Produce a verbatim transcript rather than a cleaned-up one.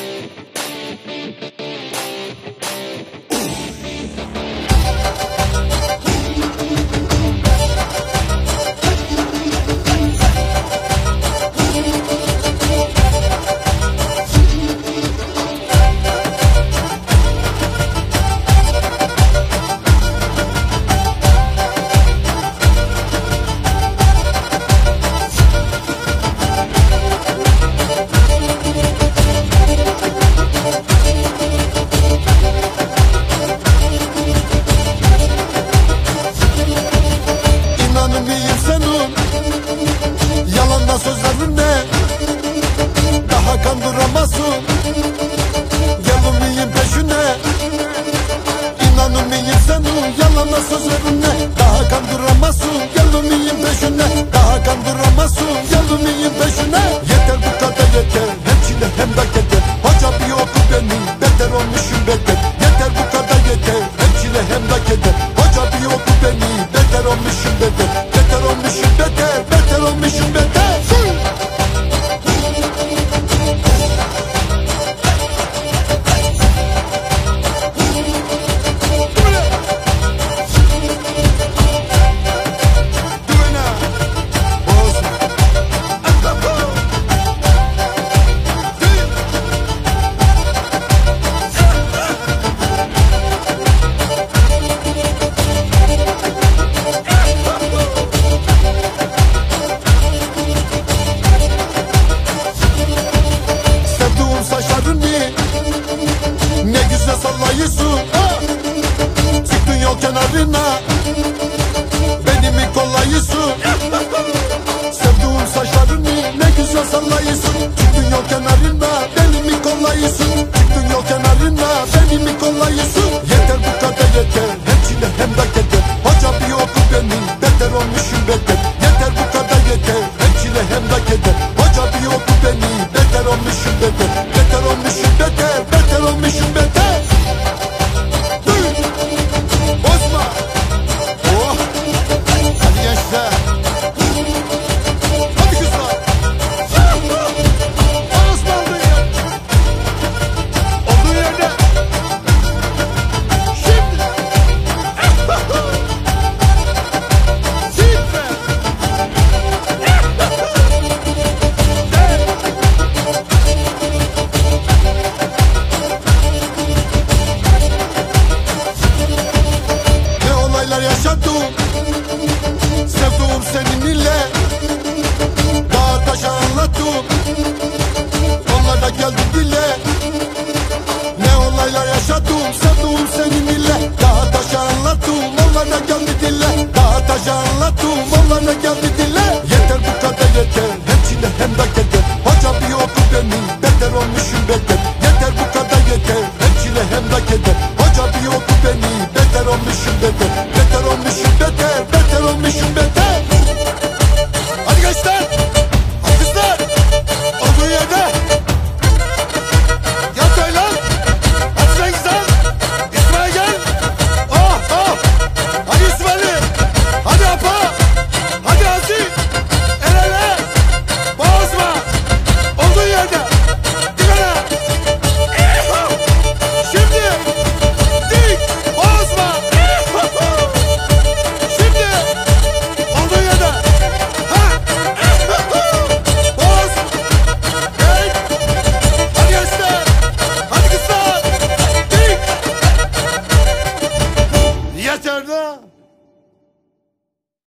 Yalandan sözlerinle daha kandıramazsın. Gelin miyim peşine, İnanır mıyım senin yalandan sözlerinle daha kandıramazsın. Gelin miyim peşine, daha kandıramazsın. Gelin miyim peşine. Yeter bu kadar yeter, hem çile hem de keder. Hoca bir oku beni, beter olmuşum beter. Yeter bu kadar yeter, hem çile hem de keder. Hoca bir oku beni, beter olmuşum beter. Beter olmuşum beter, beter olmuşum beter. Ne güzel sallayısın, çıktın yol kenarına, beni mi kollayısın? Sevduğum saçlarını ne güzel sallayısın, çıktın yol kenarına, beni mi kollayısın? Çıktın yol kenarına, beni mi kollayısın? Yeter bu kadar yeter, hem çile hem de keder. Hoca bir oku beni, beter olmuşum beter. Yeter bu kadar yeter, hem çile hem de keder. Hoca bir oku beni, beter olmuşum beter. Beter olmuşum beter, beter olmuşum beter. Bozma. Oh. Hadi gençler. Hadi kızlar. Ağız aldın ya. Olduğu yerde. Şimdi. Şimdi. Ne olaylar yaşadım, sevduğum seninle. Dağ taşa anlattım, onlar da geldi dile. Ne olaylar yaşadım, sevduğum seninle. Dağ taşa anlattım, onlar da geldi dile. Dağ taşa anlattım, onlar da geldi dile. Yeter bu kadar yeter, hem çile hem de keder. Hoca bir oku beni, beter olmuşum beter. Yeter bu kadar yeter, hem çile hem de keder. Hoca bir oku beni, beter olmuşum beter. Beter olmuşum beter, beter olmuşum beter. Hadi gençler, hadi kızlar, olduğu yerde. Yat öyle, hadi sen güzel. İsmail gel. Oh oh, hadi İsmail'i, hadi Apa, hadi Aziz. El ele, bozma, olduğu yerde. Dikene. Şimdi, dik, bozma. Şimdi, olduğu yerde. Ha, boz, dik. Hadi gençler, hadi kızlar, dik. Yeter de.